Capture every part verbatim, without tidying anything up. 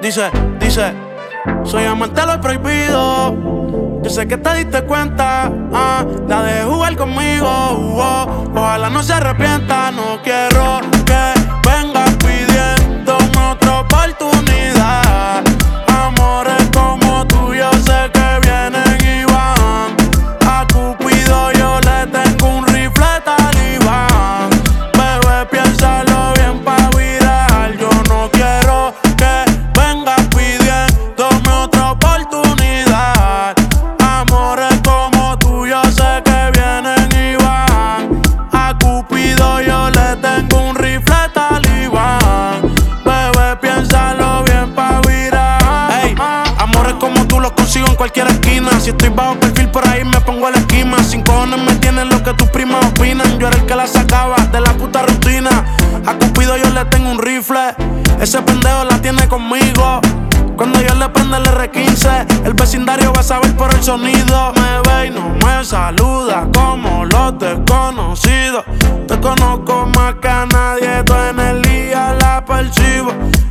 Dice, dice, soy amante de lo prohibido. Yo sé que te diste cuenta, ah, la de jugar conmigo. Uh, oh, ojalá no se arrepienta. No quiero que vengas pidiéndome otra oportunidad. Amores como tú yo sé que vienen y van. A Cupido yo le tengo un rifle talibán. Bebé, piénsalo bien pa' virar. Yo no quiero que vengas pidiéndome otra oportunidad. Amores como tú yo sé que vienen y van. A Cupido yo le tengo un rifle talibán. Bebé, piénsalo bien pa' virar. Ey, amores como tú los consigo en cualquier esquina. Si estoy bajo perfil por ahí me pongo a la esquina. Sin cojones me tienen lo que tus primas opinan. Yo era el que la sacaba de la puta rutina. A Cupido yo le tengo un rifle. Ese pendejo la tiene conmigo. Cuando yo le prenda el erre quince, el vecindario va a saber por el sonido. Me ve y no me saluda como los desconocidos. Te conozco más que a nadie, tú en el día la percibo.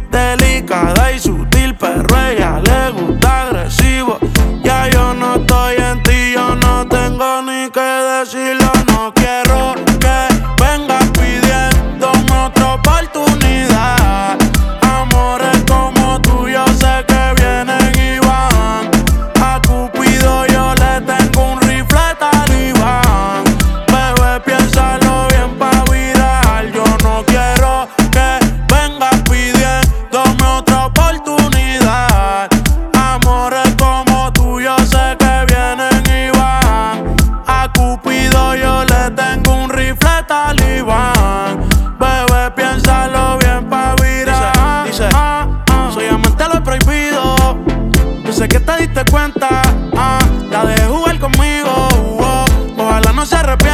Delicada y sutil, pero a ella le gusta agresivo. Ya yo no estoy en ti, yo no tengo ni que decirlo. No quiero que vengas pidiéndome otra oportunidad. Amores como tú yo sé que vienen y van. A Cupido yo le tengo un rifle talibán. Bebé, piénsalo bien pa' virar. Yo no quiero que vengas pidiéndome otra oportunidad. Amores como tú yo sé que vienen y van. A Cupido yo le tengo un rifle talibán. Bebé, piénsalo bien pa' virar. Dice, dice, ah, ah, soy amante de lo prohibido. Yo sé que te diste cuenta, ah, la de jugar conmigo. Uh, oh, ojalá no se arrepienta.